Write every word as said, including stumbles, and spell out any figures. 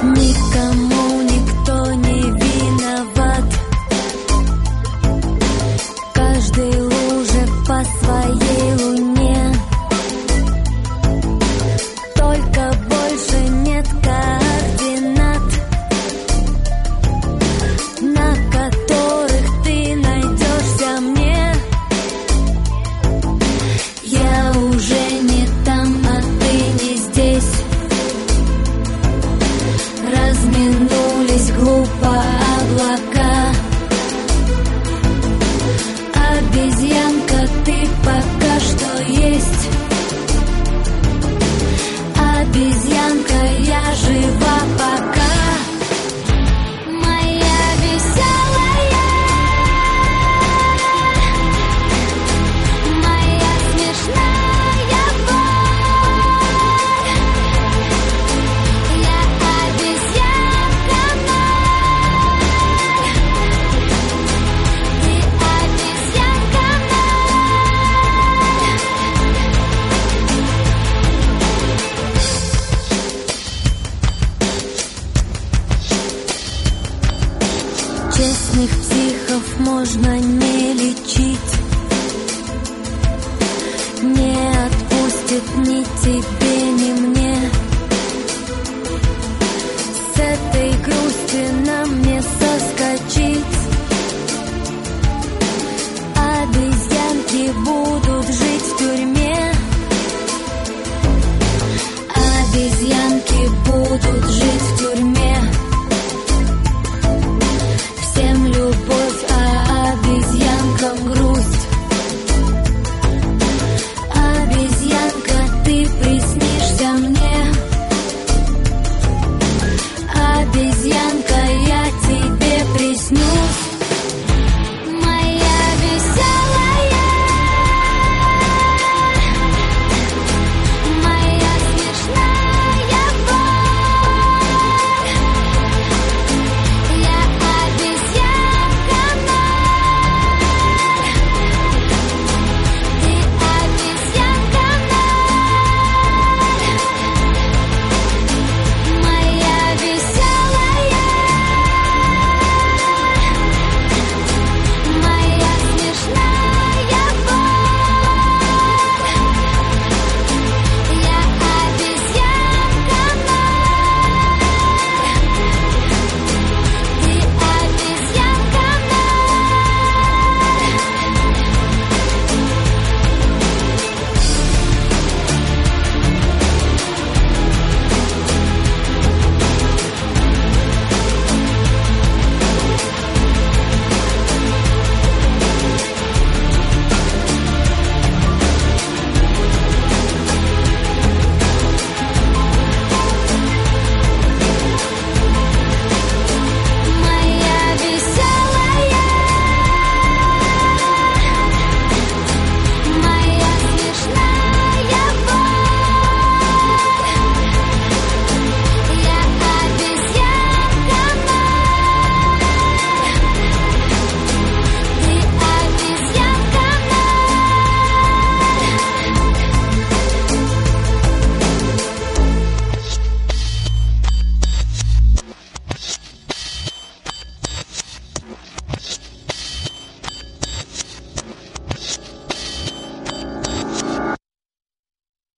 Никому никто не виноват. Каждый луже по своей луне. Только больше нет координат, на которых ты найдешься мне. Я уже не там, а ты не здесь. Разминулись глупо облака. Обезьянка, ты пока что есть. Обезьянка, я жива пока. Моя веселая, моя смешная боль. Я обезьянка ноль. Ты обезьянка Честных психов можно не лечить. Не отпустит ни тебе, ни мне. С этой грусти нам не соскочить. Обезьянки будут жить в тюрьме. Обезьянки будут жить